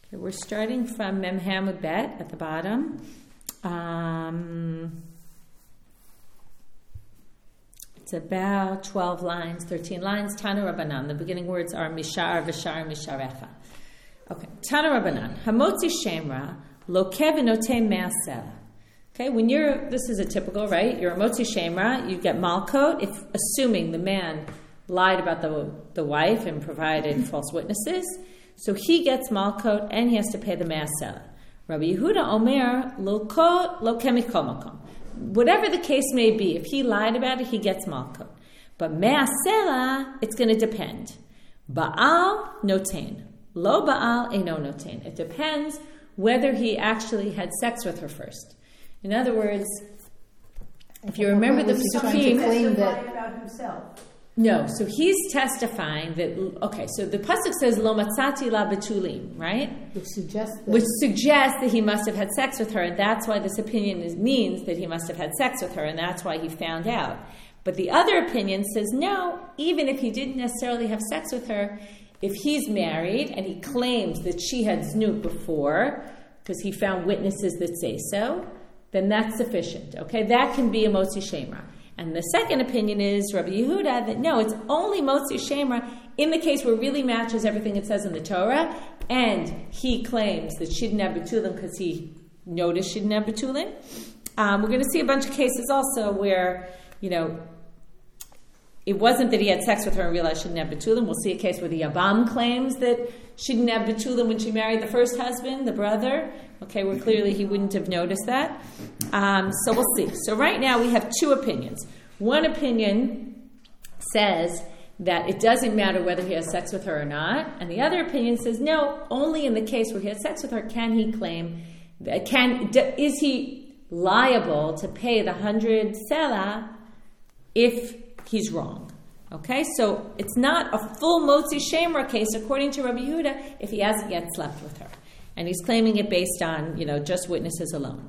Okay, we're starting from Mem Hamud Bet at the bottom. It's about 12 lines, 13 lines. Tana Rabbanan. The beginning words are Mishar, Vishar, Misharecha. Okay. Tana Rabbanan. Hamotzi Shemra, Lokeh v'noteh me'asela. Okay, this is a typical, right? You're a Motzi Shemra, you get Malkot, if assuming the man lied about the wife and provided false witnesses. So he gets Malkot and he has to pay the Me'asela. Rabbi Yehuda Omer, Lokeh mikol makom. Whatever the case may be, if he lied about it, he gets Malkot. But Me'asela, it's going to depend. Baal, notain. Lo Baal, eino notain. It depends whether he actually had sex with her first. In other words, if you remember the Psukim... testifying about himself. No, so he's testifying that, okay, so the pasuk says, Lo matzati la betulim, right? Which suggests that he must have had sex with her, and that's why this opinion means that he must have had sex with her, and that's why he found out. But the other opinion says, no, even if he didn't necessarily have sex with her, if he's married and he claims that she had znut before, because he found witnesses that say so, then that's sufficient, okay? That can be a Motzi Shemra. And the second opinion is Rabbi Yehuda that no, it's only Motzi Shemra in the case where it really matches everything it says in the Torah, and he claims that she didn't have Betulin because he noticed she didn't have Betulin. We're going to see a bunch of cases also where, it wasn't that he had sex with her and realized she didn't have Betulin. We'll see a case where the Yabam claims that she didn't have Betulin when she married the first husband, the brother. Okay, where clearly he wouldn't have noticed that. So we'll see. So right now we have two opinions. One opinion says that it doesn't matter whether he has sex with her or not. And the other opinion says, no, only in the case where he had sex with her can he claim, is he liable to pay the 100 selah if he's wrong. Okay, so it's not a full Motzi Shemra case according to Rabbi Yehuda if he hasn't yet slept with her. And he's claiming it based on, just witnesses alone.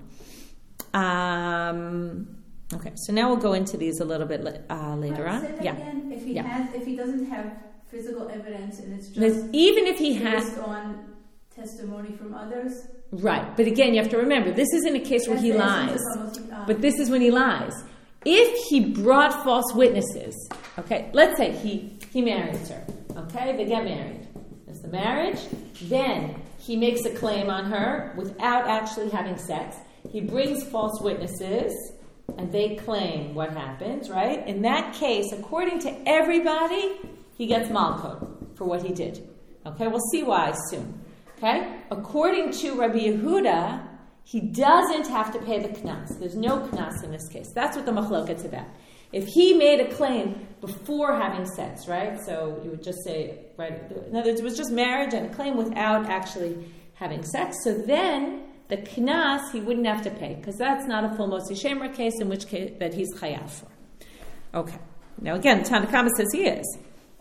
Okay, so now we'll go into these a little bit later on. Again, if he doesn't have physical evidence and it's just even if he has based on testimony from others. Right, but again, you have to remember, this isn't a case where he lies. But this is when he lies. If he brought false witnesses, okay, let's say he marries her, okay, they get married. There's the marriage, then he makes a claim on her without actually having sex. He brings false witnesses, and they claim what happens, right? In that case, according to everybody, he gets malkot for what he did. Okay, we'll see why soon. Okay? According to Rabbi Yehuda, he doesn't have to pay the knas. There's no knas in this case. That's what the machloket's about. If he made a claim before having sex, right? So you would just say, right? In other words, it was just marriage and a claim without actually having sex. So then the knas he wouldn't have to pay because that's not a full Motzi Shemra case, in which case that he's chayav for. Okay. Now again, Tanna Kama says he is.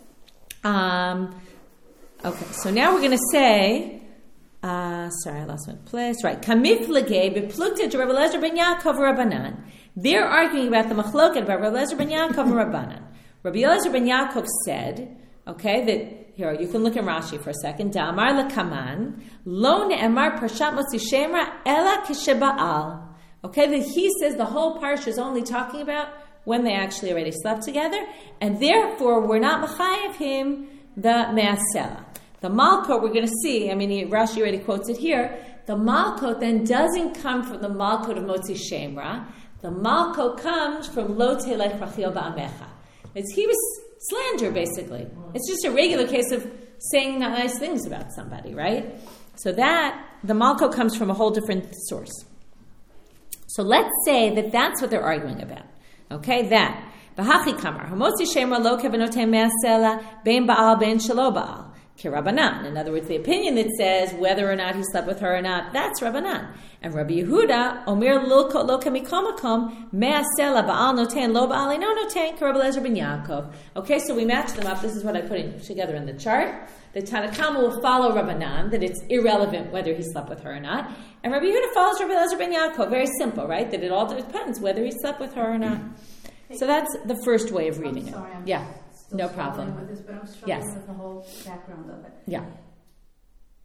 Okay. So now we're going to say. Sorry, I lost my place. Right. Kamiflage beplukta to Rabbi Eliezer ben Yaakov Rabbanan. They're arguing about the machloket about Rabbi Eliezer ben Yaakov Rabbanan. Rabbi Eliezer ben Yaakov said, okay, that here you can look in Rashi for a second. Da'amar lekaman lo ne'emar parshat Motzi Shemra ela kishebaal. Okay, that he says the whole parsha is only talking about when they actually already slept together, and therefore we're not mechayev him the me'asela. The malkot we're going to see, Rashi already quotes it here, the malkot then doesn't come from the malkot of Motzi Shemra. The malkot comes from lo telech rachil ba'amecha. He was slander, basically. It's just a regular case of saying nice things about somebody, right? So that, the malkot comes from a whole different source. So let's say that that's what they're arguing about. Okay, that. V'hachi kamar, Motzi Shemra lo kevenotem me'asela, bein ba'al, bein shelo ba'al. Rabbanan. In other words, the opinion that says whether or not he slept with her or not, that's Rabbanan. And Rabbi Yehuda, Omer lo kamikomakom, me'asela ba'al noten, lo ba'al no noten, Rabbi Eliezer ben Yaakov. Okay, so we match them up. This is what I put together in the chart. The Tanna Kama will follow Rabbanan, that it's irrelevant whether he slept with her or not. And Rabbi Yehuda follows Rabbi Eliezer ben Yaakov. Very simple, right? That it all depends whether he slept with her or not. So that's the first way of reading it. Yeah. No problem. With this, but I'm struggling with the whole background of it. Yeah.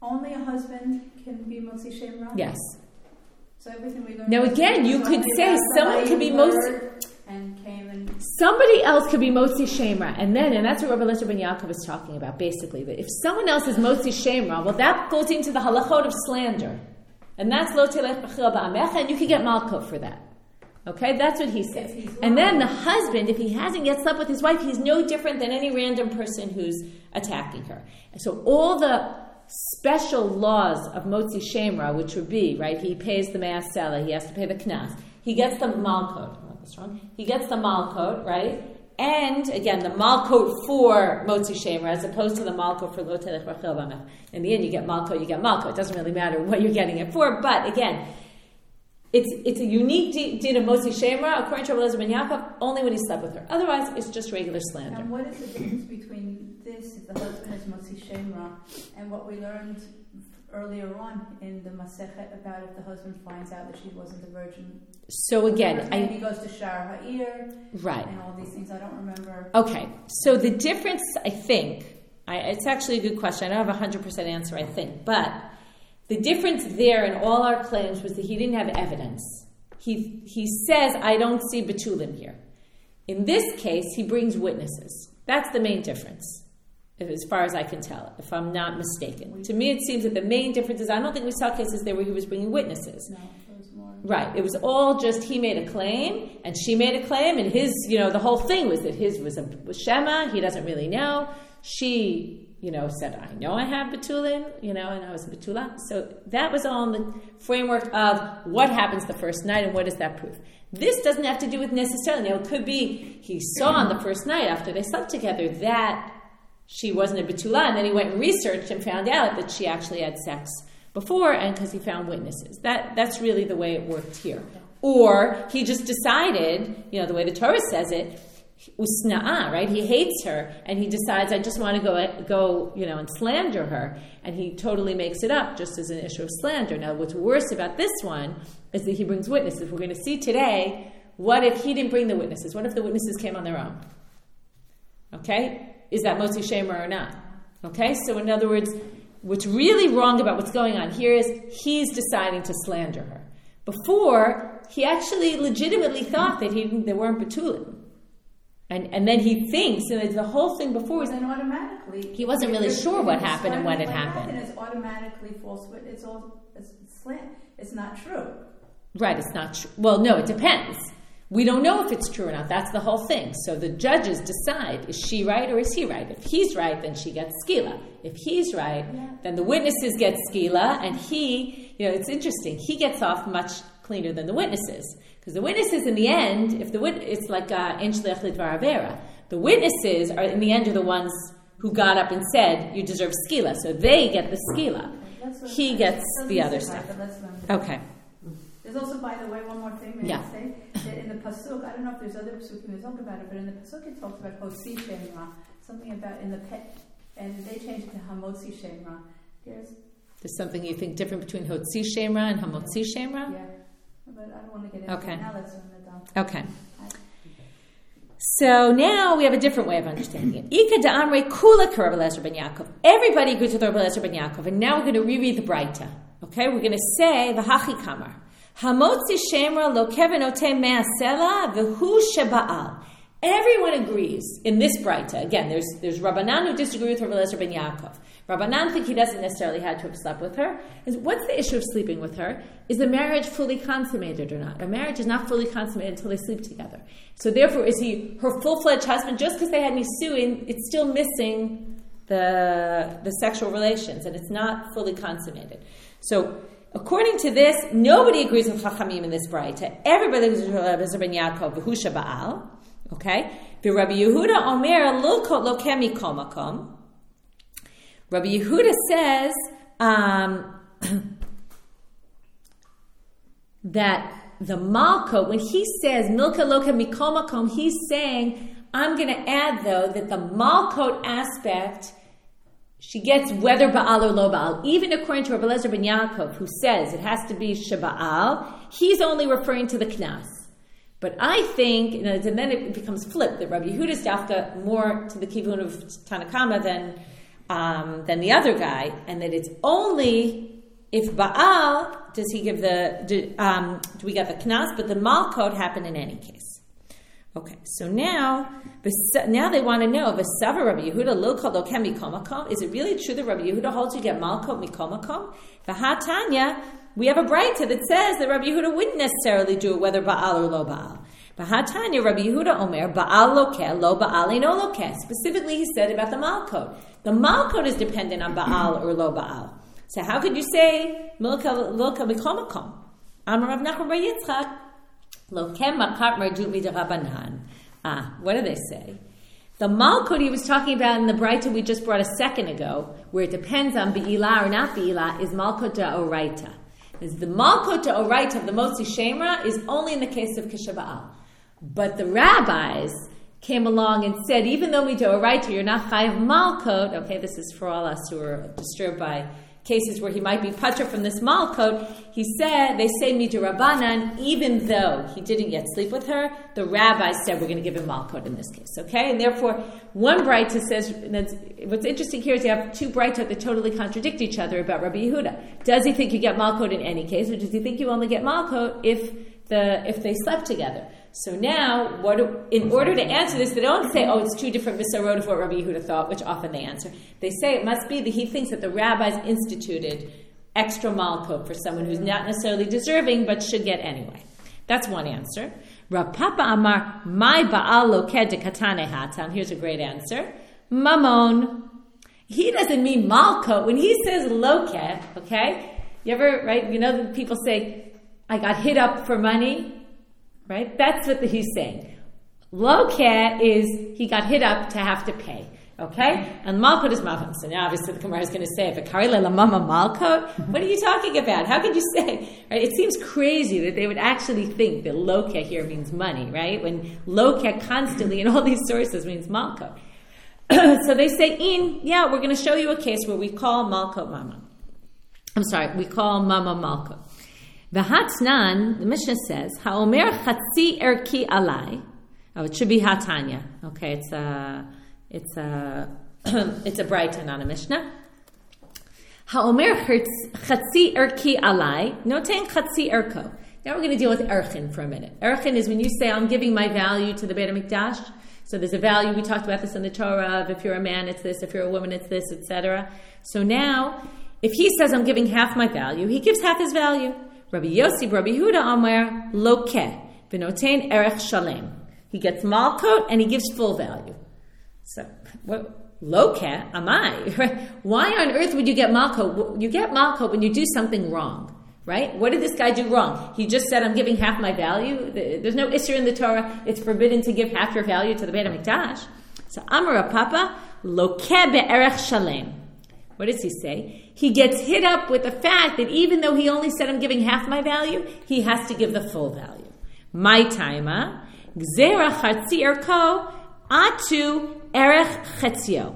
Only a husband can be Motzi Shem Ra? Yes. So everything we learned. Now again, you could say someone could be Motzi. And came and Somebody else could be Motzi Shem Ra, and that's what Rabbi Eliezer ben Yaakov is talking about, basically. That if someone else is Motzi Shem Ra, well, that goes into the halachot of slander, and that's Lo Telech B'chil Ba'amecha, and you can get malko for that. Okay, that's what he says. And then the husband, if he hasn't yet slept with his wife, he's no different than any random person who's attacking her. And so all the special laws of Motzi Shem Ra, which would be, right, he pays the Ma'asela, he has to pay the Knas, he gets the malkot. He gets the malkot, right? And again, the malkot for Motzi Shem Ra as opposed to the malkot for Lo Telech B'chil Ba'amecha. In the end, you get malkot, you get malkot. It doesn't really matter what you're getting it for, but again, it's a unique din of Motzi Shem Ra, according to Rabbi Eliezer ben Yaakov, only when he slept with her. Otherwise, it's just regular slander. And what is the difference between this, if the husband is Motzi Shem Ra, and what we learned earlier on in the Masechet about if the husband finds out that she wasn't a virgin? So again, maybe he goes to Shar Ha'ir, right, and all these things. I don't remember. Okay, so the difference, I think, it's actually a good question. I don't have a 100% answer, I think, but the difference there in all our claims was that he didn't have evidence. He says, I don't see Betulim here. In this case, he brings witnesses. That's the main difference, as far as I can tell, if I'm not mistaken. To me, it seems that the main difference is I don't think we saw cases there where he was bringing witnesses. No, it was more. Right. It was all just he made a claim, and she made a claim, and his, the whole thing was that his was Shema, he doesn't really know. She, said, I know I have Betulin, and I was Betula. So that was all in the framework of what happens the first night and what does that prove. This doesn't have to do with necessarily, it could be he saw on the first night after they slept together that she wasn't a Betula, and then he went and researched and found out that she actually had sex before, and because he found witnesses. That's really the way it worked here. Or he just decided, the way the Torah says it, usna'a, right? He hates her, and he decides, I just want to go, and slander her, and he totally makes it up just as an issue of slander. Now, what's worse about this one is that he brings witnesses. We're going to see today, what if he didn't bring the witnesses? What if the witnesses came on their own? Okay? Is that Motzi Shem Ra or not? Okay? So in other words, what's really wrong about what's going on here is he's deciding to slander her. Before, he actually legitimately thought that they weren't Betulim. And then he thinks, and the whole thing before was... Then automatically... He wasn't really sure what happened and when it happened. And it's automatically false. It's slant. It's not true. Right, it's not true. Well, no, it depends. We don't know if it's true or not. That's the whole thing. So the judges decide, is she right or is he right? If he's right, then she gets skila. If he's right, then the witnesses get skila, and he, it's interesting, he gets off much cleaner than the witnesses. Because the witnesses, in the end, it's like ein shliach lidvar avera. The witnesses are, in the end, are the ones who got up and said, you deserve skila. So they get the skila. He gets the other stuff. Okay. There's also, by the way, one more thing may I say, that in the Pasuk, I don't know if there's other Pasukim that talk about it, but in the Pasuk it talks about Hotzi Shem Ra, something about in the pet, and they changed it to Hamotzi Shem Ra. There's something you think different between Hotzi Shem Ra and Hamotzi Shem Ra? Yeah, but I don't want to get into it now. Let's run it down. Okay. So now we have a different way of understanding it. Ika da'amre kula Rabbi Eliezer ben Yaakov. Everybody agrees with Rabbi Eliezer ben Yaakov, and now we're going to reread the Braita. Okay, we're going to say v'hachi kamar. Hamotzi Shem Ra lo kevenote me'asela v'hu sheba'al. Everyone agrees in this Braita. Again, there's Rabbanan who disagree with Rabbi Eliezer ben Yaakov. Rabbanan think he doesn't necessarily have to have slept with her. What's the issue of sleeping with her? Is the marriage fully consummated or not? A marriage is not fully consummated until they sleep together. So therefore, is he her full-fledged husband? Just because they had nisuin, it's still missing the sexual relations, and it's not fully consummated. So according to this, nobody agrees with Chachamim in this Braita. Everybody agrees with Rabbi Eliezer ben Yaakov, v'hu Ba'al. Okay? Rabbi Yehuda Omer lilkot lokem mikol makom. Rabbi Yehuda says that the malko, when he says milka lokem mikol makom, he's saying, I'm going to add though that the malkot aspect, she gets whether Baal or lo Baal. Even according to Rabbi Eliezer ben Yaakov, who says it has to be Sheba'al, he's only referring to the Knas. But I think, and then it becomes flipped, that Rabbi Yehuda is dafka more to the kivun of Tanakama than than the other guy, and that it's only if Baal does he give do we get the knas, but the malkot happened in any case. Okay, so now they want to know v'savar Rabbi Yehuda lo kol lo ken mikom makom. Is it really true that Rabbi Yehuda holds you get malkot mikom makom? V'hatanya, we have a brayta that says that Rabbi Yehuda wouldn't necessarily do it whether Baal or lo Baal. V'hatanya, Rabbi Yehuda omer Baal lokeh lo Baal eno lokeh. Specifically, he said about the malkot. The malkot is dependent on Baal or lo Baal. So how could you say milka mikom makom? Amar Rav Nachman bar Yitzchak. What do they say? The malkot he was talking about in the Braita we just brought a second ago, where it depends on be'ilah or not be'ilah, is malkot da'oraita. The malkot da'oraita of the Motzi Shemra is only in the case of Kisha Ba'al. But the rabbis came along and said, even though we da'oraita, you're not chayav malkot. Okay, this is for all us who are disturbed by cases where he might be patra from this malkot. They say midirabanan, even though he didn't yet sleep with her, the rabbis said we're going to give him malkot in this case. Okay, and therefore one braita says. What's interesting here is you have two braitot that totally contradict each other about Rabbi Yehuda. Does he think you get malkot in any case, or does he think you only get malkot if they slept together? So now, in order to answer this, they don't say, it's two different misarot of what Rabbi Yehuda thought, which often they answer. They say it must be that he thinks that the rabbis instituted extra malkot for someone who's not necessarily deserving, but should get anyway. That's one answer. Rav Papa Amar, my Baal lokeh de katane hatan. Here's a great answer. Mamon. He doesn't mean malkot. When he says lokeh, okay? You ever, right? You know that people say, I got hit up for money. Right? That's what he's saying. Lokeh is he got hit up to have to pay. Okay? And malkot is malkot. So now obviously the Gemara is going to say, V'karei le'lamama malkot? What are you talking about? How could you say? Right? It seems crazy that they would actually think that lokeh here means money, right? When lokeh constantly in all these sources means malkot. So they say, we're going to show you a case where we call malkot mama. We call mama malkot. V'hatnan, the Mishnah says, ha'omer chatzi erki alai. Oh, it should be hatanya. Okay, it's a Braita, not a Mishnah. Ha'omer chatzi erki alai, noten chatzi erko. Now we're going to deal with erchin for a minute. Erchin is when you say, I'm giving my value to the Beit HaMikdash. So there's a value, we talked about this in the Torah, of if you're a man, it's this, if you're a woman, it's this, etc. So now, if he says, I'm giving half my value, he gives half his value. Rabbi Yossi, Rabbi Yehuda Amar lokeh v'notein erech shalem. He gets malkot and he gives full value. So, lokeh amai. Why on earth would you get malkot? You get malkot when you do something wrong, right? What did this guy do wrong? He just said, "I'm giving half my value." There's no issur in the Torah. It's forbidden to give half your value to the Beit HaMikdash. So Amar Papa lokeh be'erech shalem. What does he say? He gets hit up with the fact that even though he only said I'm giving half my value, he has to give the full value. My taima, gzera chatzi erko, atu erech chatzio.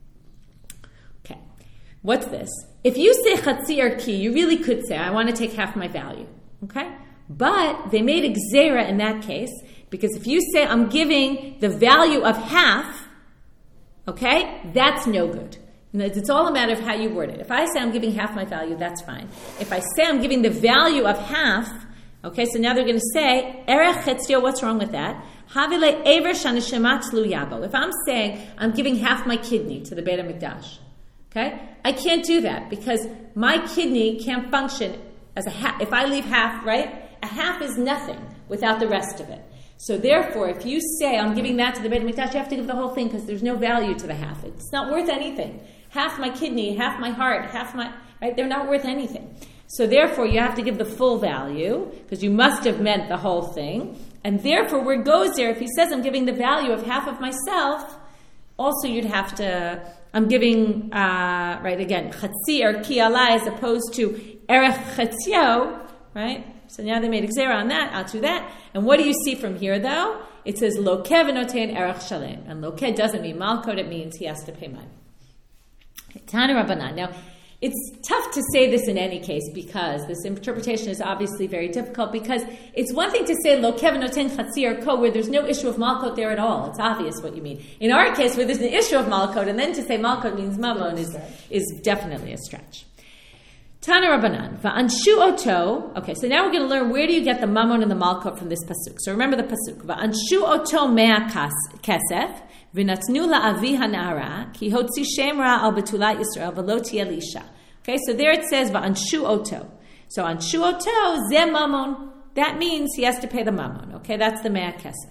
Okay, what's this? If you say chatzi erki, you really could say, I want to take half my value. Okay? But they made a gzera in that case, because if you say I'm giving the value of half, okay, that's no good. It's all a matter of how you word it. If I say I'm giving half my value, that's fine. If I say I'm giving the value of half, okay, so now they're going to say, Erech Chetzio, what's wrong with that? Havile Ever Shanishema Tzlu Yabo. If I'm saying I'm giving half my kidney to the Beit HaMikdash, okay, I can't do that because my kidney can't function as a half. If I leave half, right, a half is nothing without the rest of it. So therefore, if you say I'm giving that to the Beit HaMikdash, you have to give the whole thing because there's no value to the half. It's not worth anything. Half my kidney, half my heart, half my, right, they're not worth anything. So therefore, you have to give the full value because you must have meant the whole thing. And therefore, where it goes there, if he says I'm giving the value of half of myself, also you'd have to, I'm giving, right, again, chatzi or ki alai as opposed to erech chatzio, right? So now they made a gzera on that, out to that. And what do you see from here, though? It says, lokeh v'notein erech shalem. And lokeh doesn't mean malkot, it means he has to pay money. Tana Rabbanan. Now, It's tough to say this in any case because this interpretation is obviously very difficult because it's one thing to say lo kev noten chatzir ko where there's no issue of malkot there at all. It's obvious what you mean. In our case where there's an issue of malkot and then to say malkot means mamon is definitely a stretch. Tana Rabbanan, va'anshu oto. Okay, so now we're going to learn where do you get the mamon and the malkot from this pasuk. So remember the pasuk. Va'anshu oto mea kesef. V'natnu la'avi hanara ki hotzi shem ra al betulat Yisrael v'lo tiyeh lisha. Okay, so there it says va'anshu oto. So anshu oto ze mamon. That means he has to pay the mamon. Okay, that's the mea kesef.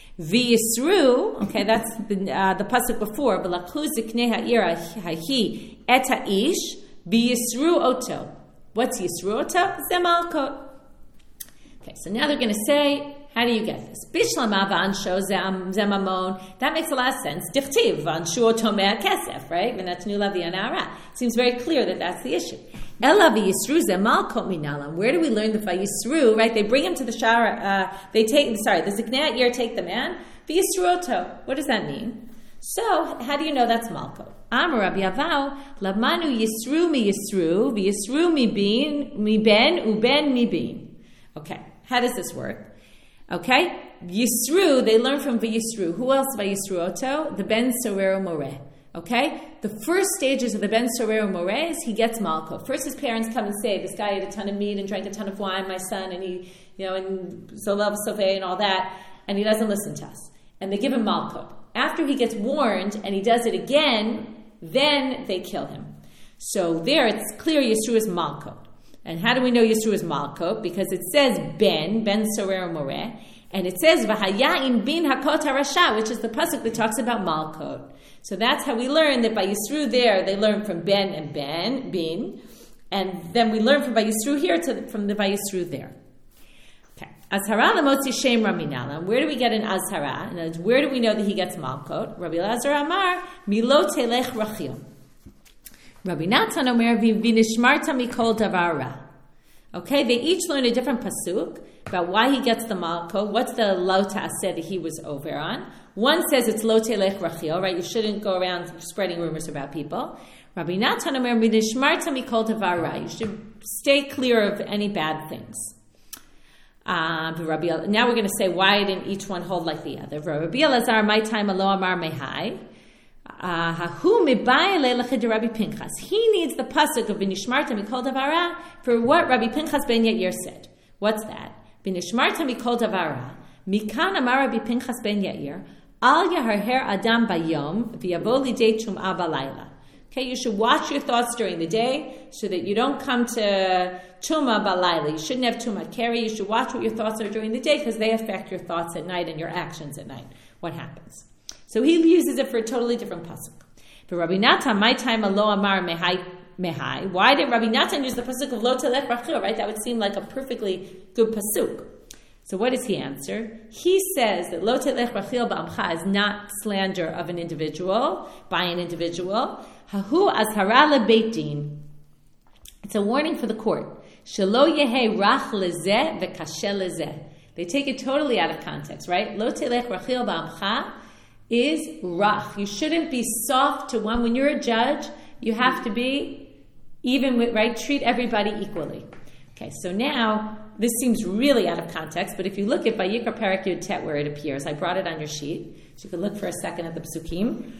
V'yisru. Okay, that's the pasuk before. V'lakhu ziknei ha'ira hahi et ha'ish v'yisru oto. What's yisru oto? Ze malkot. Okay, so now they're going to say. How do you get this? Bishlama v'ansho zemamon. That makes a lot of sense. Dichtiv v'anshu oto mea kesef, right? V'natnu lavi hanara. Seems very clear that that's the issue. Ela v'yisru zemalkot minalam. Where do we learn the v'yisru? Right? They bring him to the shower. The ziknei ha'ir take the man. V'yisru oto. What does that mean? So, how do you know that's malkot? Amar Rabbi Avau lamanu yisru mi yisru v'yisru mi ben uben mi bin. Okay, how does this work? Okay, Yisru, they learn from V'Yisru. Who else V'Yisru Oto? The Ben Sorero Moreh. Okay, the first stages of the Ben Sorero Moreh is he gets malkot. First, his parents come and say, "This guy ate a ton of meat and drank a ton of wine, my son, and he, and Zolav Sofei and all that, and he doesn't listen to us." And they give him malkot. After he gets warned and he does it again, then they kill him. So there, it's clear Yisru is malkot. And how do we know Yisru is malkot? Because it says Ben Sorero Moreh, and it says V'haya'im bin hakot harasha, which is the pasuk that talks about malkot. So that's how we learn that by Yisru there, they learn from Ben and bin, and then we learn from by Yisru here from the by Yisru there. Okay. Azhara lemotzi shem raminala. Where do we get an azhara? And where do we know that he gets malkot? Rabbi Elazar Amar, Milo telech rachil. Rabbi Natan Omer v'nishmarta mikol davara. Okay, they each learn a different pasuk about why he gets the malkot. What's the lo ta'aseh that he was over on? One says it's lo telech rachil, right? You shouldn't go around spreading rumors about people. Rabbi Natan Omer v'nishmarta mikol davara. You should stay clear of any bad things. Now we're going to say why didn't each one hold like the other. Rabbi Elazar, my time alo amar mehai. He needs the pasuk of V'nishmarta mikol davara for what Rabbi Pinchas ben Yair said. What's that? V'nishmarta mikol davara. Mikan amar Rabbi Pinchas ben Yair al yaharher adam bayom v'yavo lidei tum'ah balayla. Okay, you should watch your thoughts during the day so that you don't come to tum'ah balayla. You shouldn't have tum'ah keri. You should watch what your thoughts are during the day because they affect your thoughts at night and your actions at night. What happens? So he uses it for a totally different pasuk. For Rabbi Natan, my time alo amar mehai. Why did Rabbi Natan use the pasuk of lo telech rachil? Right, that would seem like a perfectly good pasuk. So what does he answer? He says that lo telech rachil ba'amcha is not slander of an individual by an individual. Hahu azhara lebeit din. It's a warning for the court. Shelo yehe rach lezeh v'kasheh lezeh. They take it totally out of context, right? Lo telech rachil ba'amcha is rach. You shouldn't be soft to one. When you're a judge, you have to be even with, right? Treat everybody equally. Okay, so now, this seems really out of context, but if you look at Vayikra Perek Yud Tet where it appears, I brought it on your sheet, so you can look for a second at the psukim.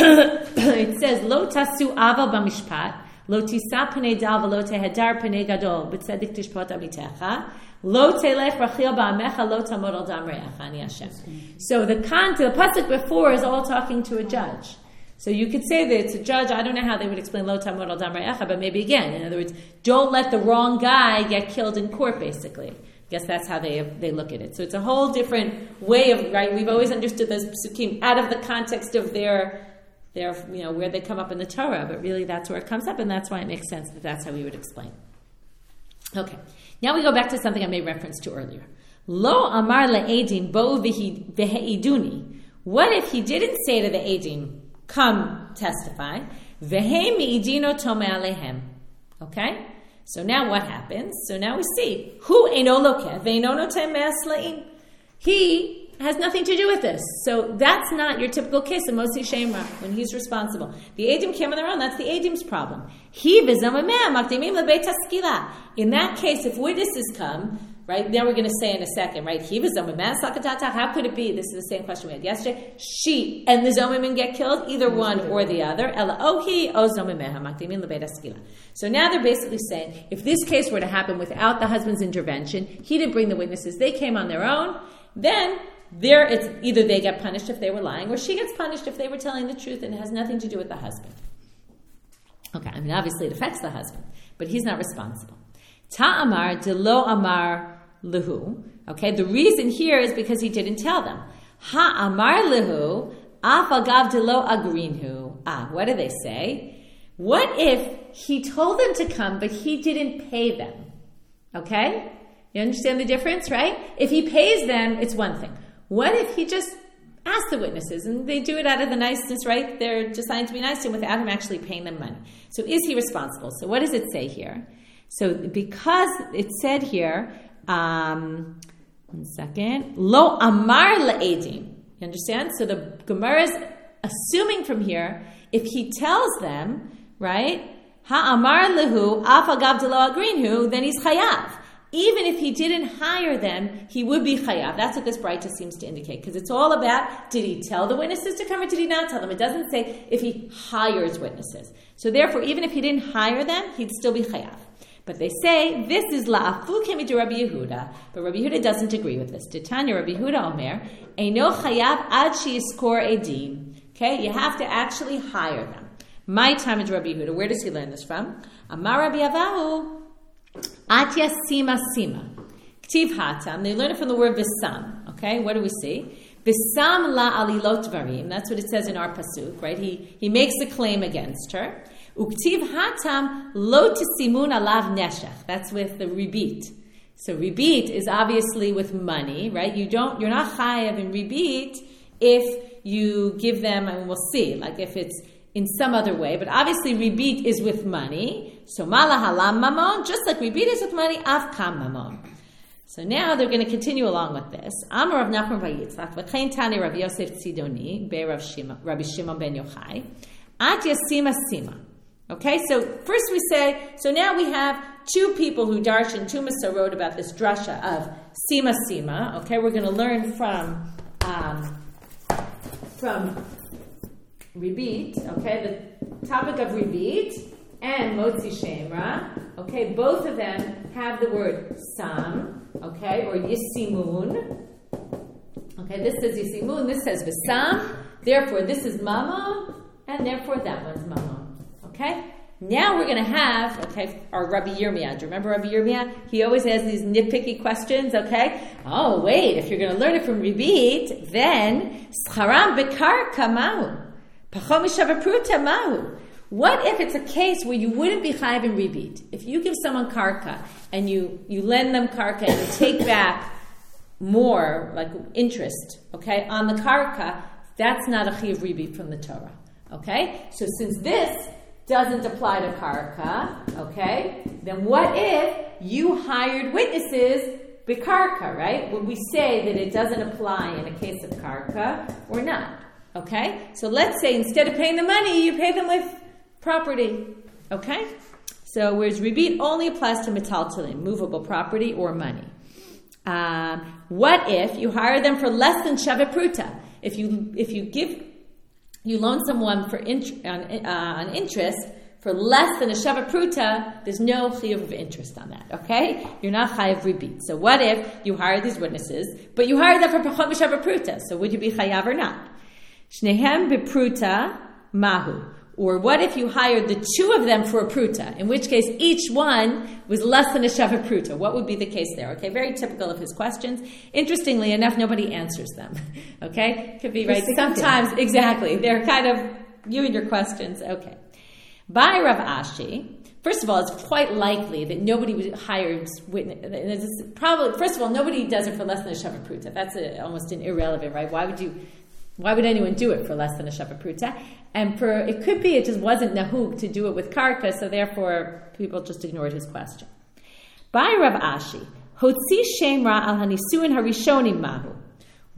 It says, Lo tasu aval b'mishpat, lo tisa p'nei dal v'lo tehedar p'nei gadol, b'tzedik tishpot amitecha, Lo telech rachil ba'amecha lo tamod al dam re'echa ani Hashem. So the pasuk before is all talking to a judge. So you could say that it's a judge. I don't know how they would explain lo tamod al dam re'echa, but maybe again, in other words, don't let the wrong guy get killed in court, basically. I guess that's how they look at it. So it's a whole different way of, right? We've always understood those psukim out of the context of their where they come up in the Torah, but really that's where it comes up, and that's why it makes sense that that's how we would explain. Okay. Now we go back to something I made reference to earlier. Lo amar le'edim bo v'he'iduni. What if he didn't say to the edim, come testify, v'he mi'idino tome alehem. Okay? So now what happens? So now we see, hu eino lokeh v'eino notem me'aslaim. He has nothing to do with this. So that's not your typical case of Motzi Shem Ra, when he's responsible. The Eidim came on their own. That's the Eidim's problem. In that case, if witnesses come, right, now we're going to say in a second, right, how could it be? This is the same question we had yesterday. She and the Zomimim get killed, either one or the other. So now they're basically saying, if this case were to happen without the husband's intervention, he didn't bring the witnesses, they came on their own, then it's either they get punished if they were lying, or she gets punished if they were telling the truth, and it has nothing to do with the husband. Okay, I mean, obviously it affects the husband, but he's not responsible. Ta'amar de lo amar lehu. Okay, the reason here is because he didn't tell them. Ha'amar lehu af agav de lo agrinhu. What do they say? What if he told them to come, but he didn't pay them? Okay? You understand the difference, right? If he pays them, it's one thing. What if he just asked the witnesses, and they do it out of the niceness, right? They're designed to be nice to him without him actually paying them money. So is he responsible? So what does it say here? So because it said here, one second, lo amar le'edim. You understand? So the Gemara is assuming from here, if he tells them, right, ha amar lehu af agav de lo agrinhu, then he's chayav. Even if he didn't hire them, he would be chayav. That's what this Braita seems to indicate. Because it's all about, did he tell the witnesses to come or did he not tell them? It doesn't say if he hires witnesses. So therefore, even if he didn't hire them, he'd still be chayav. But they say, this is la'afu kemi to Rabbi Yehuda. But Rabbi Yehuda doesn't agree with this. Titania Rabbi Yehuda Omer, eino chayav ad sheyiskor edim. Okay, you have to actually hire them. My time is Rabbi Yehuda. Where does he learn this from? Amar Rabbi Avahu, Atya Sima Sima. Ktiv Hatam. They learn it from the word Visam. Okay, what do we see? Visam la alilot varim. That's what it says in our pasuk, right? He makes a claim against her. Uktiv Hatam lo tisimun alav neshech. That's with the ribit. So ribit is obviously with money, right? You're not chayav in ribit if you give them, and we'll see, like if it's in some other way, but obviously ribit is with money. So mala halam mamon, just like ribit is with money, av kam mamon. So now they're going to continue along with this. Amar Rav Nachman Vayitzchak, v'chein tani Rav Yosef Tzidoni, be Rabbi Shimon ben Yochai, at yasima sima. Okay, so first we say, so now we have two people who darshan, two Masorot about this drasha of sima sima. Okay, we're going to learn from Ribit, okay, the topic of Ribit and Motzi Shem Ra, okay, both of them have the word Sam, okay, or Yisimun. Okay, this says Yisimun, this says Visam, therefore this is Mamon, and therefore that one's Mamon. Okay? Now we're going to have, okay, our Rabbi Yirmiyah. Do you remember Rabbi Yirmiyah? He always has these nitpicky questions, okay? Oh, wait, if you're going to learn it from Ribit, then Scharam Bekar Kamahu. What if it's a case where you wouldn't be chayav in ribit? If you give someone karka and you lend them karka and you take back more, like interest, okay, on the karka, that's not a chiyuv ribit from the Torah, okay? So since this doesn't apply to karka, okay, then what if you hired witnesses bekarka, right? Would we say that it doesn't apply in a case of karka or not? Okay? So let's say instead of paying the money, you pay them with property. Okay? So whereas ribit only applies to metaltalin, movable property or money. What if you hire them for less than shavet pruta? If you loan someone for on interest for less than a shavet pruta, there's no chiyuv of interest on that. Okay? You're not chayav ribit. So what if you hire these witnesses, but you hire them for pachot mishavet pruta? So would you be chayav or not? Shnehem bepruta mahu. Or what if you hired the two of them for a pruta? In which case, each one was less than a shavet pruta. What would be the case there? Okay, very typical of his questions. Interestingly enough, nobody answers them. Okay, could be right. Sometimes, exactly, they're kind of you and your questions. Okay, by Rav Ashi. First of all, it's quite likely that nobody hires witness. Probably, first of all, nobody does it for less than a shavet pruta. That's almost an irrelevant, right? Why would anyone do it for less than a shavet pruta? And it could be it just wasn't nahug to do it with karka, so therefore people just ignored his question. By Rav Ashi, hotzi shem ra al hanisuin harishonim mahu.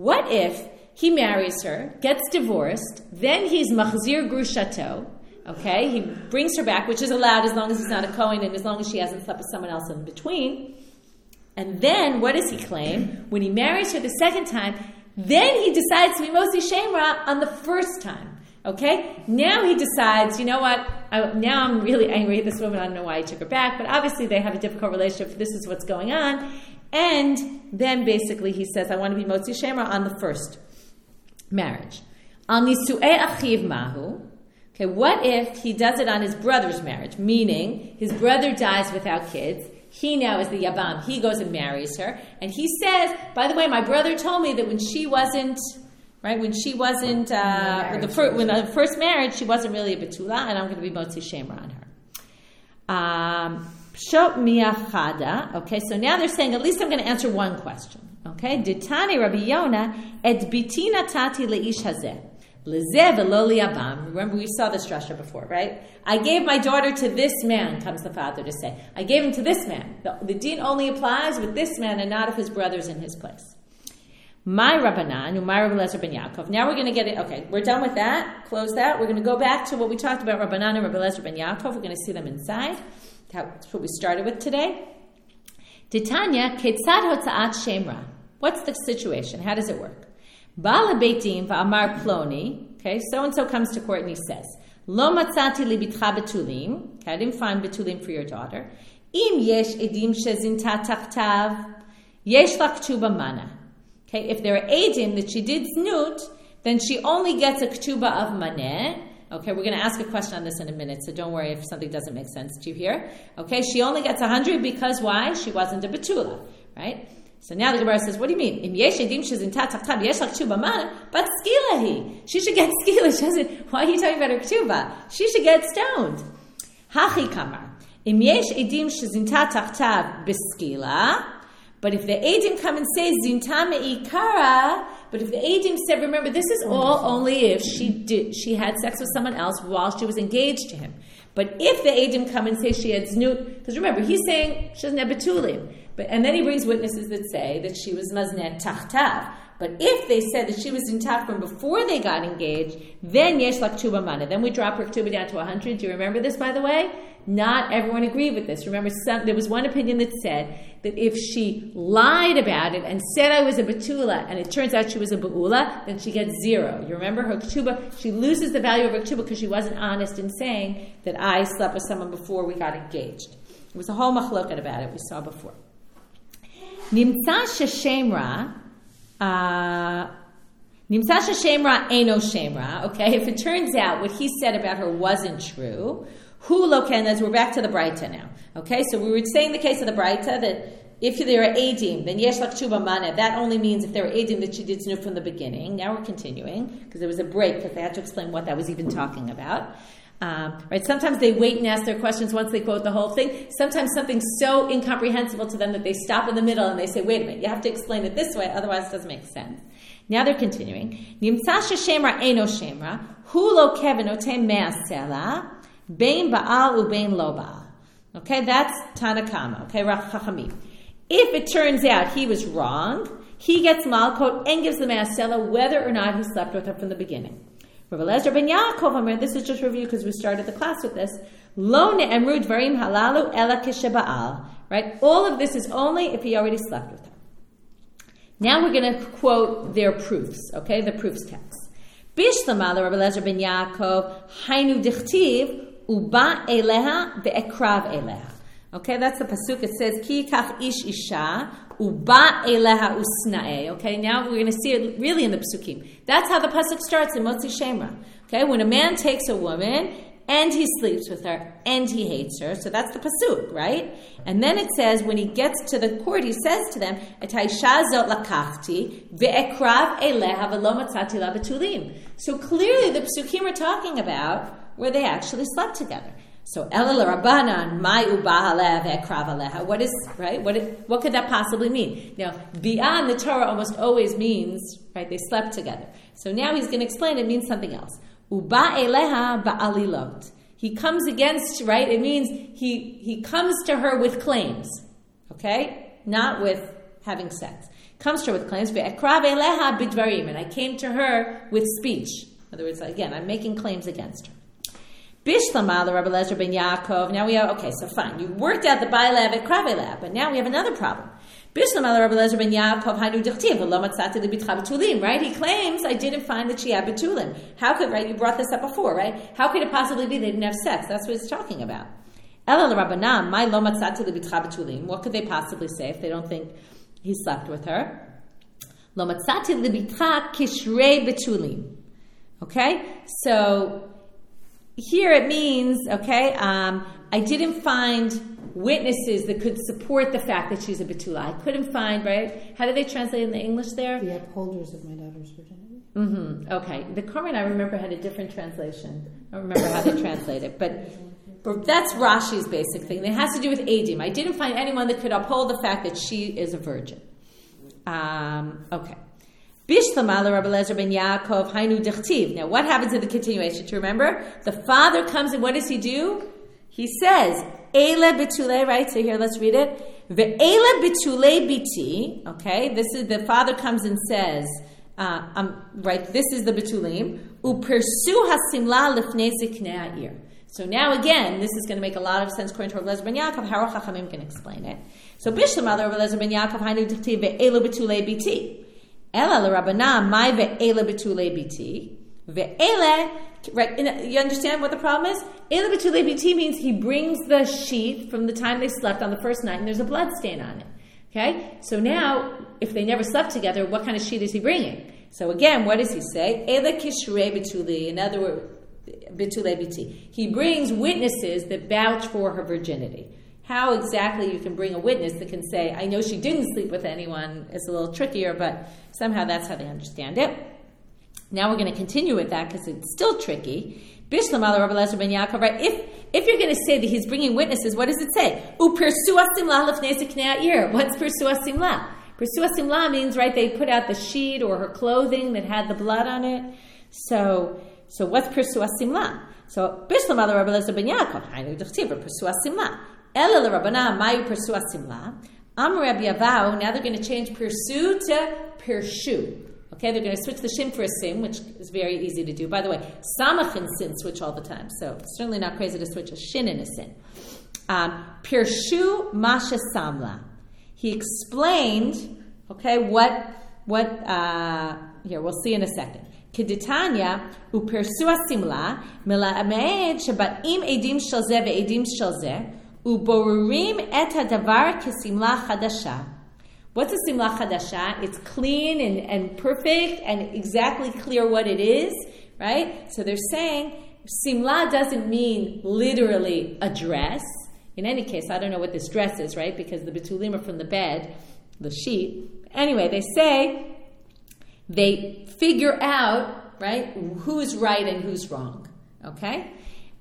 What if he marries her, gets divorced, then he's machzir grushato, okay? He brings her back, which is allowed as long as he's not a Kohen and as long as she hasn't slept with someone else in between. And then, what does he claim? When he marries her the second time, then he decides to be Motzi Shemra on the first time. Okay? Now he decides, you know what? Now I'm really angry at this woman. I don't know why he took her back, but obviously they have a difficult relationship. This is what's going on. And then basically he says, I want to be Motzi Shemra on the first marriage. Al nisu'e achiv mahu. Okay, what if he does it on his brother's marriage? Meaning, his brother dies without kids. He now is the Yabam. He goes and marries her. And he says, by the way, my brother told me that when the first marriage, she wasn't really a Betula, and I'm going to be Motzi Shemra on her. Shot miachada. Okay, so now they're saying, at least I'm going to answer one question. Okay, Ditani Rabbi Yona, et bitina tati leish hazeh. Remember, we saw this drasha before, right? I gave my daughter to this man, comes the father to say. I gave him to this man. The din only applies with this man and not if his brother's in his place. My Rabbanan, my Rabbi Eliezer ben Yaakov. Now we're going to get it. Okay, we're done with that. Close that. We're going to go back to what we talked about, Rabbanan and Rabbi Eliezer ben Yaakov. We're going to see them inside. That's what we started with today. Titania, ketzad hotza'at shemra. What's the situation? How does it work? Ba'al beitim va'amar ploni. Okay, so-and-so comes to court and he says, Lo matzati li bitcha betulim. Okay, I didn't find betulim for your daughter. Im yesh edim shezinta tachtav, yesh lak ktuba mana. Okay, if there are edim that she did znut, then she only gets a ktuba of maneh. Okay, we're going to ask a question on this in a minute, so don't worry if something doesn't make sense to you here. Okay, she only gets 100 because why? She wasn't a betula, right? So now the Gemara says, what do you mean? Im yesh edim shezinta tachtav, yesh lak ktuba mana, but skilahi. She should get skila. She doesn't. Why are you talking about her ktuba? She should get stoned. Hachi kamar. Im yesh edim shezinta tachtav beskila. But if the edim come and say zinta me'ikara, but if the edim said, remember, this is all only if she had sex with someone else while she was engaged to him. But if the edim come and say she had znut, because remember, he's saying she doesn't have betulim. And then he brings witnesses that say that she was maznet tachtav. But if they said that she was in from before they got engaged, then yesh lak ktuba mana. Then we drop her ktuba down to 100. Do you remember this, by the way? Not everyone agreed with this. Remember, there was one opinion that said that if she lied about it and said I was a betula, and it turns out she was a beula, then she gets 0. You remember her ktuba? She loses the value of her ktuba because she wasn't honest in saying that I slept with someone before we got engaged. There was a whole machloket about it we saw before. Nimtza sheshemra, Nimtza sheshemra eno shemra. Okay, if it turns out what he said about her wasn't true, hu loken, as we're back to the Braita now. Okay, so we were saying the case of the Braita that if there are edim, then yesh lak ktuba mana. That only means if there are edim that she did znut from the beginning. Now we're continuing because there was a break because they had to explain what that was even talking about. Right? Sometimes they wait and ask their questions once they quote the whole thing. Sometimes something's so incomprehensible to them that they stop in the middle and they say, wait a minute, you have to explain it this way, otherwise it doesn't make sense. Now they're continuing. Nimtza sheshemra eno shemra, hu lo kevin ote me'asela, bein ba'al ubein lo ba'al. Okay, that's Tanakama. Okay, Rach Chachamim. If it turns out he was wrong, he gets malkot and gives the me'asela whether or not he slept with her from the beginning. Rabbi Eliezer ben Yaakov, this is just review because we started the class with this. Lo ne'emru dvarim halalu ela kesheba'al. Right? All of this is only if he already slept with her. Now we're going to quote their proofs. Okay, the proofs text. Bishlama Rabbi Eliezer ben Yaakov hainu dichtiv uba eleha ve'ekrav eleha. Okay, that's the pasuk. It says ki kach ish isha uba eleha usnae. Okay, now we're going to see it really in the pasukim. That's how the pasuk starts in Motzi Shemra. Okay, when a man takes a woman and he sleeps with her and he hates her, so that's the pasuk, right? And then it says when he gets to the court, he says to them, "Et haisha zot lakachti ve'ekrav eleha ve'lo matzati la betulim." So clearly, the pasukim are talking about where they actually slept together. So Elul Rabbanan, my ubahaleh ve'ekrav aleha. What is right? What could that possibly mean? Now, beyond the Torah almost always means right. They slept together. So now he's going to explain it means something else. Uba eleha ba'alilot. He comes against right. It means he comes to her with claims. Okay, not with having sex. comes to her with claims, ve'ekrav eleha bidvarim, and I came to her with speech. In other words, again, I'm making claims against her. Bishlama, the Rabbi Eliezer ben Yaakov. Now we have, okay, so fine. You worked out the Bailev et Kravelev, but now we have another problem. Bishlama, the Rabbi Eliezer ben Yaakov, Hainu Dichtiv, V'lo matzati libitcha betulim, right? He claims, I didn't find that she had betulim. How could, right? You brought this up before, right? How could it possibly be they didn't have sex? That's what he's talking about. Ela l'Rabbanan, my lo matzati libitcha betulim. What could they possibly say if they don't think he slept with her? Lo matzati libitcha kishrei betulim. Okay? So, here it means, okay, I didn't find witnesses that could support the fact that she's a betula. I couldn't find, right? How do they translate it in the English there? The upholders of my daughter's virginity. Mm-hmm. Okay. The Qur'an, I remember, had a different translation. I don't remember how they translate it. But that's Rashi's basic thing. It has to do with Edim. I didn't find anyone that could uphold the fact that she is a virgin. Okay. Bishlama Rabbi Eliezer ben Yaakov Hainu Dichtiv. Now, what happens in the continuation? Do you remember? The father comes and what does he do? He says, Eile betule, right? So here, let's read it. Ve'eile betule biti. Okay, this is the father comes and says, right? This is the betulim. Upersu hasimla lifnei ziknei ha'ir. So now again, this is going to make a lot of sense according to Rabbi Eliezer ben Yaakov. How Chachamim can explain it? So Bishlama Rabbi Eliezer ben Yaakov Hainu Dichtiv ve'eile betule biti. Ela l'Rabbanan, my ve'ele betule biti. Ve'ele, right, you understand what the problem is? Ele betule biti means he brings the sheet from the time they slept on the first night and there's a blood stain on it. Okay? So now, if they never slept together, what kind of sheet is he bringing? So again, what does he say? Ele kishrei betule, in other words, betule biti. He brings witnesses that vouch for her virginity. How exactly you can bring a witness that can say, I know she didn't sleep with anyone, is a little trickier, but somehow that's how they understand it. Now we're going to continue with that because it's still tricky. Bishlama Rabbi Eliezer ben Yaakov, right? If you're going to say that he's bringing witnesses, what does it say? U'persua simla lefnei ziknei ha'ir. What's persua simla? Persua simla means, right, they put out the sheet or her clothing that had the blood on it. So what's persua simla? So Bishlama Rabbi Eliezer ben Yaakov, Hainu Dichtiv, persua simla. Ela l'Rabbanan, mayu persua simla. Am Rabbi Yavau, now they're going to change persu to pershu. Okay, they're going to switch the shin for a sim, which is very easy to do. By the way, samach and sin switch all the time, so it's certainly not crazy to switch a shin and a sin. Pershu masha samla. He explained, okay, what here, we'll see in a second. Keditanya, upersua simla, mela'amed shaba'im edim shel zeh ve'edim shel zeh, uborurim et hadavar kesimla chadasha. What's a simla chadasha? It's clean and perfect and exactly clear what it is, right? So they're saying simla doesn't mean literally a dress. In any case, I don't know what this dress is, right? Because the betulim are from the bed, the sheet. Anyway, they figure out, right, who's right and who's wrong. Okay?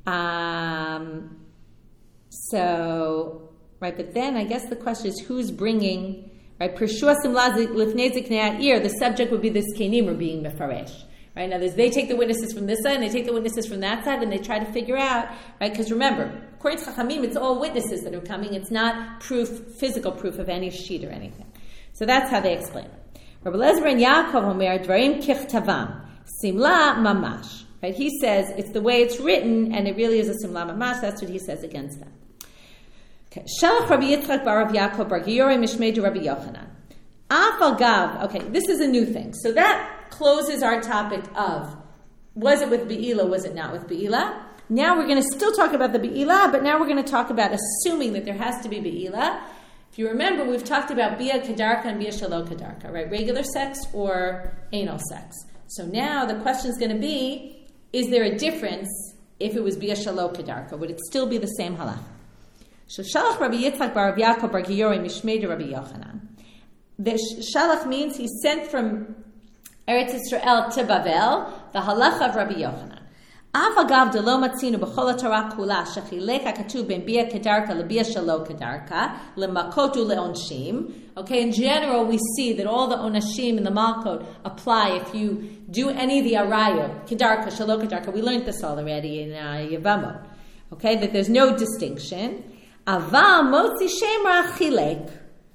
So, right, but then I guess the question is who's bringing, right, Pershua Simla Lifnei Ziknei Ha'ir, the subject would be the Zkenim are being Mefaresh. Right, now they take the witnesses from this side and they take the witnesses from that side and they try to figure out, right, because remember, according to Chachamim, it's all witnesses that are coming, it's not physical proof of any sheet or anything. So that's how they explain it. Rabbi Eliezer ben Yaakov Omer, Dvarim Kichtavam, Simla Mamash. Right, he says it's the way it's written and it really is a Simla Mamash, that's what he says against them. Okay, Shalach Rabbi Yitzchak bar Rav Yaakov bar Giyori Mishmei Rabbi Yochanan. Afal Gav, okay, this is a new thing. So that closes our topic of, was it with Be'ila, was it not with Be'ila? Now we're going to still talk about the Be'ila, but now we're going to talk about assuming that there has to be Be'ila. If you remember, we've talked about Bia Kadarka and Bia Shalo Kadarka, right? Regular sex or anal sex. So now the question is going to be, is there a difference if it was Bia Shalo Kadarka? Would it still be the same halach? So Shalach Rabbi Yitzchak bar Rav Yaakov bar Giyori Mishmei Rabbi Yochanan. The Shalach means he sent from Eretz Yisrael to Bavel, the halacha of Rabbi Yochanan. Af agav de lo matzinu b'chol haTorah kula shechilek hakatuv ben bia kedarka lebia shelo kedarka lemakotu leonshim. Okay, in general, we see that all the onashim and the malkot apply if you do any of the arayot, kedarka, shelo kedarka. We learned this already in Yevamot. Okay, that there's no distinction. Aval motzi shemra chilek.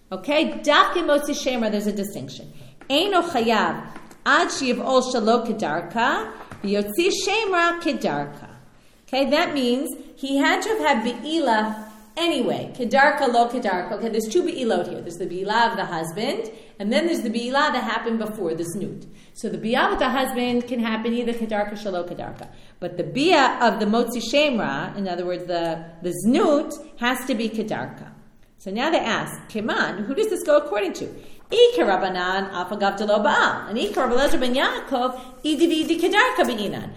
Okay, dafke motzi shemra, there's a distinction. Eino chayav ad sheyivol shelo kedarka, v'yotzi shemra kedarka. Okay, that means he had to have had be'ilah anyway. Kedarka, lo kedarka. Okay, there's two be'ilot here. There's the be'ilah of the husband, and then there's the be'ilah that happened before, the znut. So the be'ilah with the husband can happen either kedarka, shelo kedarka. But the be'ah of the motzi shemra, in other words, the znut, has to be kedarka. So now they ask, Keman, who does this go according to? Ika Rabbanan, afagav delo ba'al. And Ika Rabbi Eliezer ben Yaakov, idi kedarka be'inan.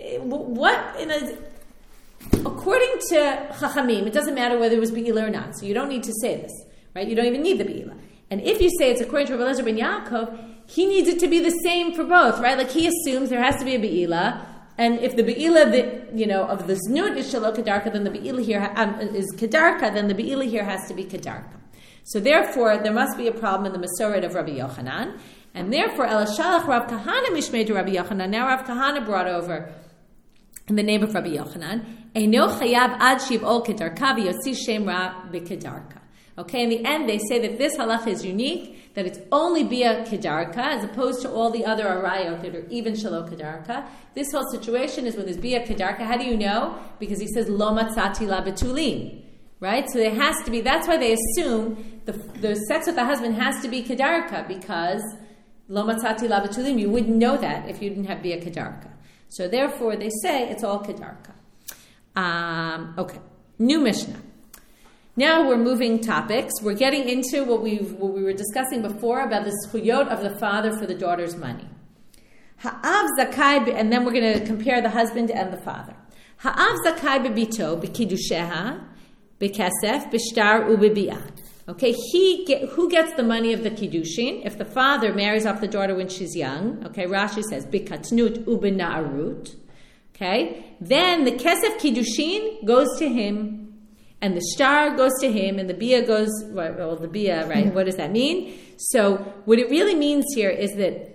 According to Chachamim, it doesn't matter whether it was be'ilah or not. So you don't need to say this, right? You don't even need the be'ilah. And if you say it's according to Rabbi Eliezer ben Yaakov, he needs it to be the same for both, right? Like he assumes there has to be a be'ilah. And if the be'ilah of the znut is shelo kedarka, then the be'ilah here is kedarka, then the be'ilah here has to be kedarka. So therefore, there must be a problem in the Masoret of Rabbi Yochanan. And therefore, El Shalach Rav Kahana mishmei to Rabbi Yochanan. Now Rav Kahana brought over in the name of Rabbi Yochanan, Eino chayav ad shiv'ol kedarka v'yotzi shemra b'kedarka. Okay, in the end, they say that this halacha is unique, that it's only bia kedarka, as opposed to all the other arayot that are even shelo kedarka. This whole situation is when there's bia kedarka. How do you know? Because he says, lo matzati la betulin. Right? So there has to be, that's why they assume the sex with the husband has to be kedarka, because lo matzati la betulin, you wouldn't know that if you didn't have bia kedarka. So therefore, they say it's all kedarka. Okay, new Mishnah. Now we're moving topics. We're getting into what we were discussing before about the zchuyot of the father for the daughter's money. Ha'av zakai, and then we're going to compare the husband and the father. Ha'av zakai bebito b'kiddusheha b'kesef b'shtar u'b'bi'ah. Okay, who gets the money of the kiddushin? If the father marries off the daughter when she's young, okay, Rashi says b'katnut u'b'na'arut. Okay, then the kesef kiddushin goes to him. And the shtar goes to him, and the bia goes, well, the bia, right? What does that mean? So what it really means here is that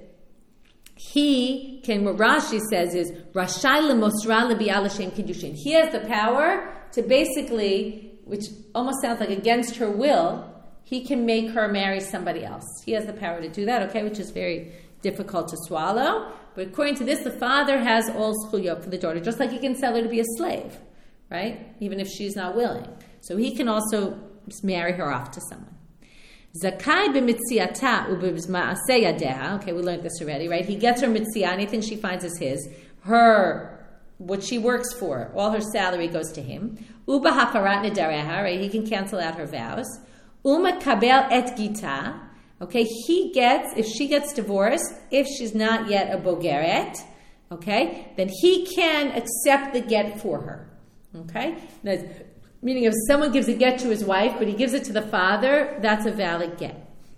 what Rashi says is, Rashai lemosra lebi'ah l'shem kiddushin. He has the power to basically, which almost sounds like against her will, he can make her marry somebody else. He has the power to do that, okay, which is very difficult to swallow. But according to this, the father has all zchuyot for the daughter, just like he can sell her to be a slave. Right? Even if she's not willing. So he can also marry her off to someone. Zakai b'mitziata u'b'ma'aseh yadeha. Okay, we learned this already, right? He gets her mitziyah, anything she finds is his. What she works for, all her salary goes to him. U'b'hafarat nedareha, right? He can cancel out her vows. U'makabel et gita. Okay, if she gets divorced, if she's not yet a bogeret, okay, then he can accept the get for her. Okay? Meaning if someone gives a get to his wife, but he gives it to the father, that's a valid get.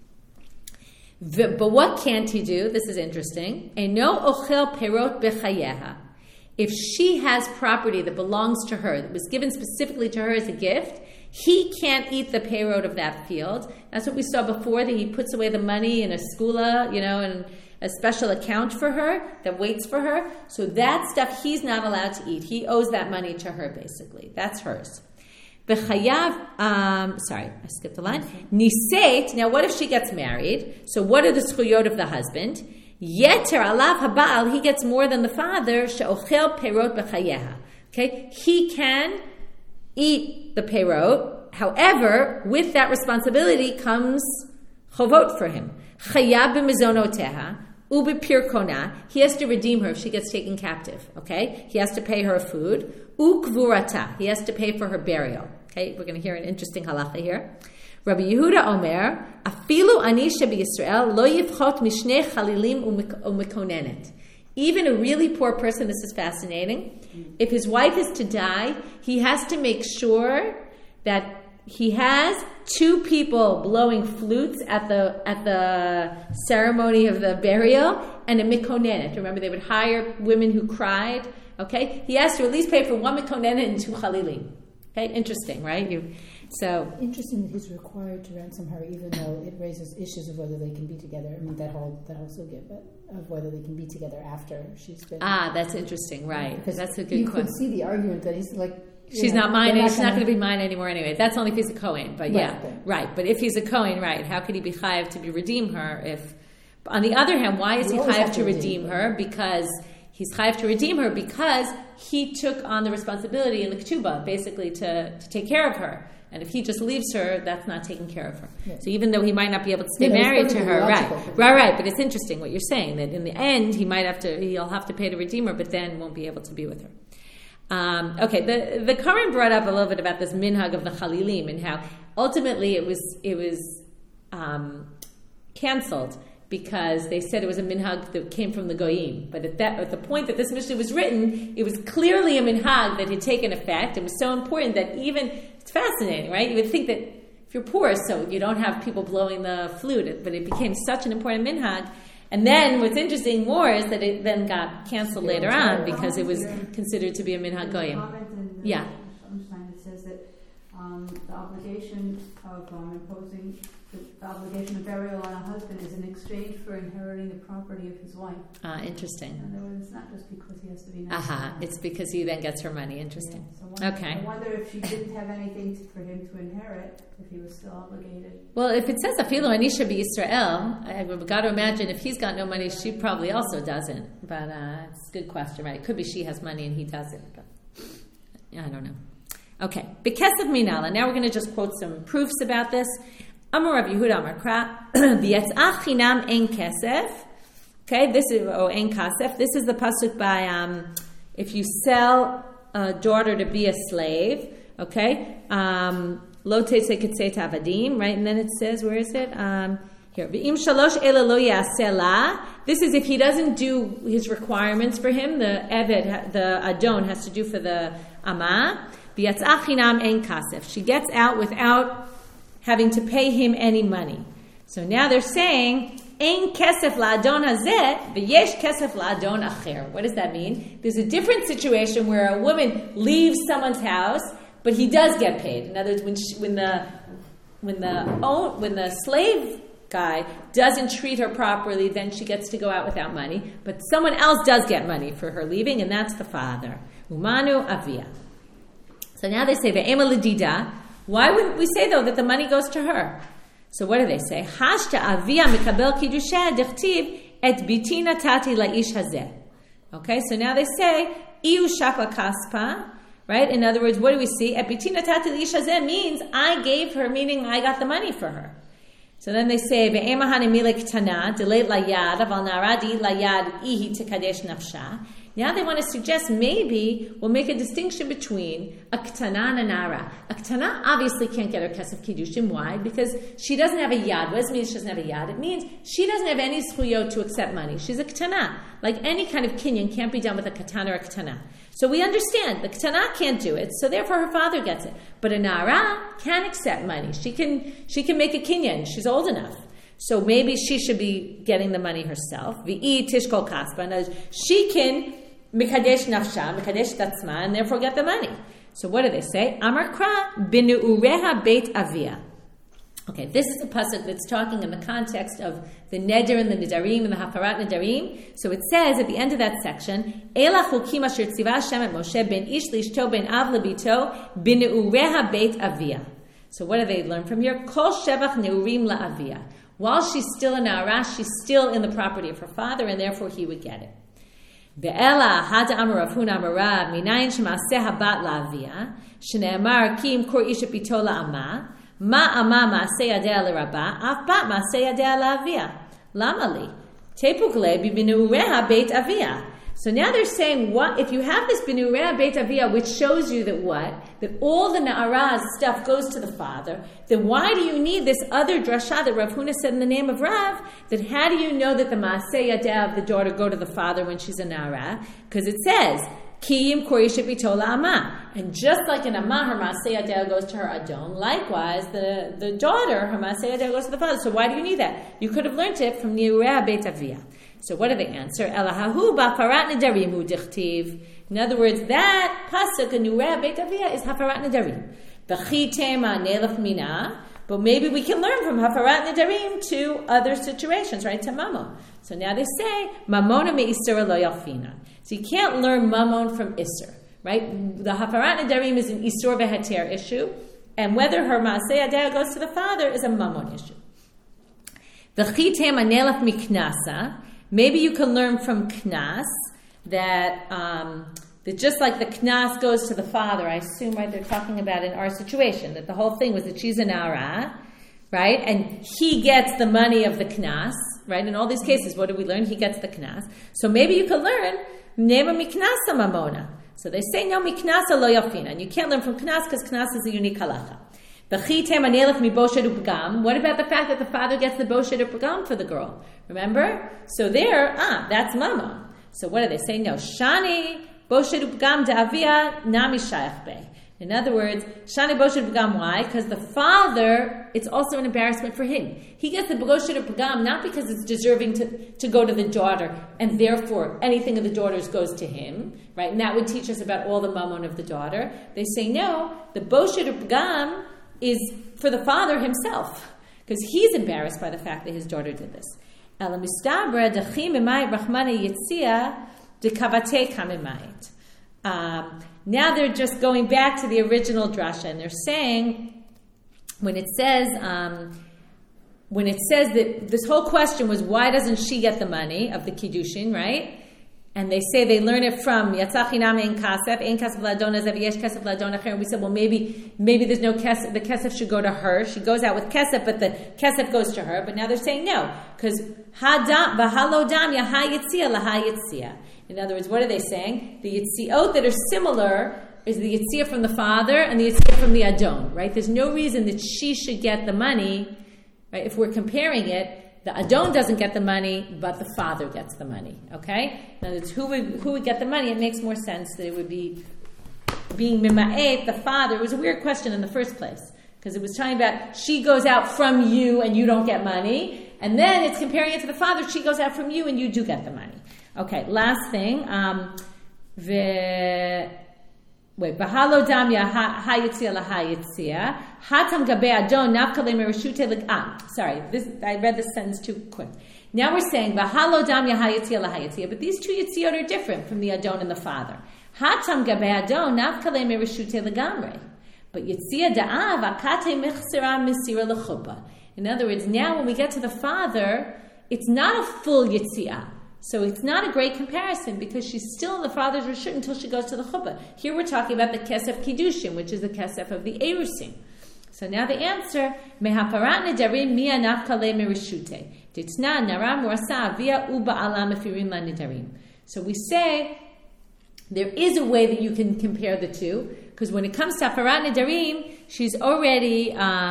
But what can't he do? This is interesting. Eino ochel perot bechayeha. If she has property that belongs to her, that was given specifically to her as a gift, he can't eat the perot of that field. That's what we saw before, that he puts away the money in a skula, and a special account for her that waits for her. So that stuff he's not allowed to eat. He owes that money to her, basically. That's hers. B'chayav, sorry, I skipped a line. Niseit, now what if she gets married? So what are the zchuyot of the husband? Yeter alav habal, he gets more than the father, she'ochel perot b'chayeha. Okay, he can eat the perot. However, with that responsibility comes chovot for him. Chayav b'mizonoteha. Ubipir kona, he has to redeem her if she gets taken captive. Okay, he has to pay her food. Ukvurata, he has to pay for her burial. Okay, we're going to hear an interesting halacha here. Rabbi Yehuda Omer, afilu anisha b'Yisrael lo yivchot mishnei chalilim umikonenet. Even a really poor person, this is fascinating. If his wife is to die, he has to make sure that he has 2 people blowing flutes at the ceremony of the burial, and a mikonenet. Remember, they would hire women who cried. Okay, he has to at least pay for 1 mikonenet and 2 chalilim. Okay, interesting, right? Interesting that he's required to ransom her, even though it raises issues of whether they can be together. I mean, that whole sugya, but of whether they can be together after she's been. That's interesting, right? Because that's a good question. You could see the argument that he's like, she's not mine, and she's not going to be mine anymore anyway. That's only if he's a Kohen. But right. But if he's a Kohen, right, how could he be chayav to redeem her? If, on the other hand, why is he chayav to redeem her? Because he's chayav to redeem her because he took on the responsibility in the ketubah, basically to take care of her. And if he just leaves her, that's not taking care of her. Yeah. So even though he might not be able to stay married to her, right. But it's interesting what you're saying, that in the end he'll have to pay to redeem her, but then won't be able to be with her. Okay, the Karen brought up a little bit about this minhag of the Chalilim and how ultimately it was canceled because they said it was a minhag that came from the Goyim. But at the point that this Mishnah was written, it was clearly a minhag that had taken effect. It was so important that it's fascinating, right? You would think that if you're poor, so you don't have people blowing the flute, but it became such an important minhag. And then what's interesting more is that it then got canceled later on because it was considered to be a minhag Goyim. Yeah. It says that the obligation of imposing the obligation of burial on a husband is in exchange for inheriting the property of his wife. Interesting. In other words, it's not just because he has to be nice. It's because he then gets her money. Interesting. Yeah. So I wonder if she didn't have anything for him to inherit, if he was still obligated. Well, if it says afilu anisha b'Yisrael, I've got to imagine if he's got no money, she probably also doesn't. But it's a good question, right? It could be she has money and he doesn't. But I don't know. Okay. B'kesef minala. Now we're going to just quote some proofs about this. Amar Rav Yehuda Amar Kra, v'yatzach chinam ein kesef. Okay, this is ein kasef. This is the pasuk by if you sell a daughter to be a slave. Okay, lo tetzei ketzei avadim. Right, and then it says, where is it? Here, v'im shalosh ela lo yaseh la. This is if he doesn't do his requirements for him. The eved, the adon, has to do for the amah. V'yatzach chinam ein kasef. She gets out without having to pay him any money. So now they're saying, Ein kesef la'adon hazeh, v'yesh kesef la'adon acher. What does that mean? There's a different situation where a woman leaves someone's house, but he does get paid. In other words, when the slave guy doesn't treat her properly, then she gets to go out without money. But someone else does get money for her leaving, and that's the father. Umanu avia. So now they say, ve'ema ledida. Why wouldn't we say, though, that the money goes to her? So what do they say? Hashta avia mikabel kiddusha dechtiv et biti natati laish hazeh. Okay, so now they say, iu shakla kaspa, right? In other words, what do we see? Et biti natati laish hazeh means I gave her, meaning I got the money for her. So then they say, ve'ema hanemile ktana deleit layad aval naradi layad ihi tekadesh nafsha. Now they want to suggest maybe we'll make a distinction between a ktana and a nara. A ktana obviously can't get her kesef kiddushin. Why? Because she doesn't have a yad. What does it mean she doesn't have a yad? It means she doesn't have any zchuyot to accept money. She's a ktana. Like any kind of kinyan can't be done with a katana or a ktana. So we understand the ktana can't do it, so therefore her father gets it. But a nara can accept money. She can make a kinyan. She's old enough. So maybe she should be getting the money herself. V'i tishkol kaspa. She can mikadesh nafsha, mikadesh tatzma, and therefore get the money. So what do they say? Amar kra binu'ureha beit avia. Okay, this is a pasuk that's talking in the context of the neder and the nidarim and the hafarat nidarim. So it says at the end of that section, Ela chukim asher tziva Hashem et Moshe ben ish lishto ben av lebito binu'ureha beit avia. So what do they learn from here? Kol shevach neurim la'avia. While she's still in Na'ara, she's still in the property of her father, and therefore he would get it. Ve'ela hada amar Rav Huna amar Rav minayin shemaseh habat la'avia shene'amar ki imkor ish pito la'ama ma ama ma'aseh yadea l'rabba af bat ma'aseh yadea la'avia lama li tepuk le binu'ureha beit avia. So now they're saying, what if you have this binu'ureha beit avia, which shows you that what? That all the na'araz stuff goes to the father, then why do you need this other drasha that Rav Huna said in the name of Rav? That how do you know that the ma'aseh yadeh of the daughter go to the father when she's a na'ara? Because it says, Kiyim korishet bitola ama. And just like an ama, her ma'aseh yadeh goes to her adon, likewise, the daughter, her ma'aseh yadeh goes to the father. So why do you need that? You could have learned it from Ni'ureha beit avia. So what do they answer? Elahahu ba'farat nedarim hu dichtiv. In other words, that pasuk in Ni'ureha beit avia is hafarat nedarim. B'chi tema nelach mina. But maybe we can learn from hafarat nedarim to other situations, right? To mamon. So now they say mamona me'isur lo yalfina. So you can't learn mamon from isur. right? The hafarat nedarim is an isur v'heter issue, and whether her maaseh adeh goes to the father is a mamon issue. V'chitem anelach miknasa. Maybe you can learn from knas that just like the knas goes to the father, I assume, right, they're talking about in our situation, that the whole thing was that she's an ara, right, and he gets the money of the knas, right, in all these cases, what do we learn? He gets the knas. So maybe you could learn, nema miknasa mamona. So they say, no, miknasa lo yafina, and you can't learn from knas because knas is a unique halacha. What about the fact that the father gets the boshet upagam for the girl? Remember? So there, that's mama. So what do they say? No, shani boshet upagam da'avia nami shayach bey. In other words, shani boshet upagam. Why? Because the father, it's also an embarrassment for him. He gets the boshet upagam not because it's deserving to go to the daughter, and therefore anything of the daughter's goes to him, right? And that would teach us about all the mammon of the daughter. They say no, the boshet upagam is for the father himself, because he's embarrassed by the fact that his daughter did this. Now they're just going back to the original drasha, and they're saying when it says that this whole question was why doesn't she get the money of the kiddushin, right? And they say they learn it from Yatzachinam ein kasef l'adon azev yesh kasef l'adon acher. And we said, well, maybe there's no kesef. The kesef should go to her. She goes out with kesef, but the kesef goes to her. But now they're saying no, because v'halo dam yaha yitzia laha yitzia. In other words, what are they saying? The yitziot that are similar is the yitzia from the father and the yitzia from the adon. Right? There's no reason that she should get the money. Right? If we're comparing it. The adon doesn't get the money, but the father gets the money. Okay? In other words, who would get the money? It makes more sense that it would be being mima'et, the father. It was a weird question in the first place, because it was talking about she goes out from you and you don't get money, and then it's comparing it to the father. She goes out from you and you do get the money. Okay, last thing. Bahalo damya hayitzia lahayitzia hatam gabe adon nafkale mereshute legam. Sorry, I read this sentence too quick. Now we're saying bahalo damya hayitzia lahayitzia, but these two yitziot are different from the adon and the father. Hatam gabe adon nafkale mereshute legamre, but yitzia da'av akate mechsera misira lechupa. In other words, now when we get to the father, it's not a full yitzia. So it's not a great comparison because she's still in the father's reshut until she goes to the chuppah. Here we're talking about the kesef kiddushin, which is the kesef of the erusin. So now the answer, mehaparat nedarim miya nafkale mereshute ditna naram rasa via uba ala mefirin la nedarim. So we say there is a way that you can compare the two, because when it comes to haparat nedarim, she's already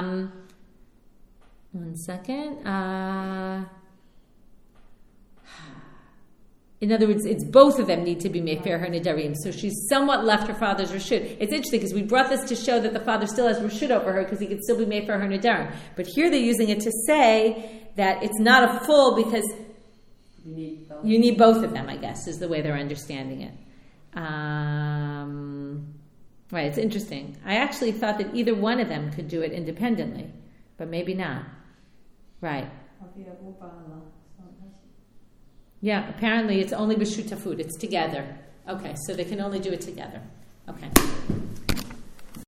in other words, it's both of them need to be mefer her nedarim. So she's somewhat left her father's reshut. It's interesting because we brought this to show that the father still has reshut over her because he could still be mefer her nedarim. But here they're using it to say that it's not a full because you need both of them, I guess, is the way they're understanding it. Right, it's interesting. I actually thought that either one of them could do it independently, but maybe not. Right. Yeah, apparently it's only b'shutafut. It's together. Okay, so they can only do it together. Okay.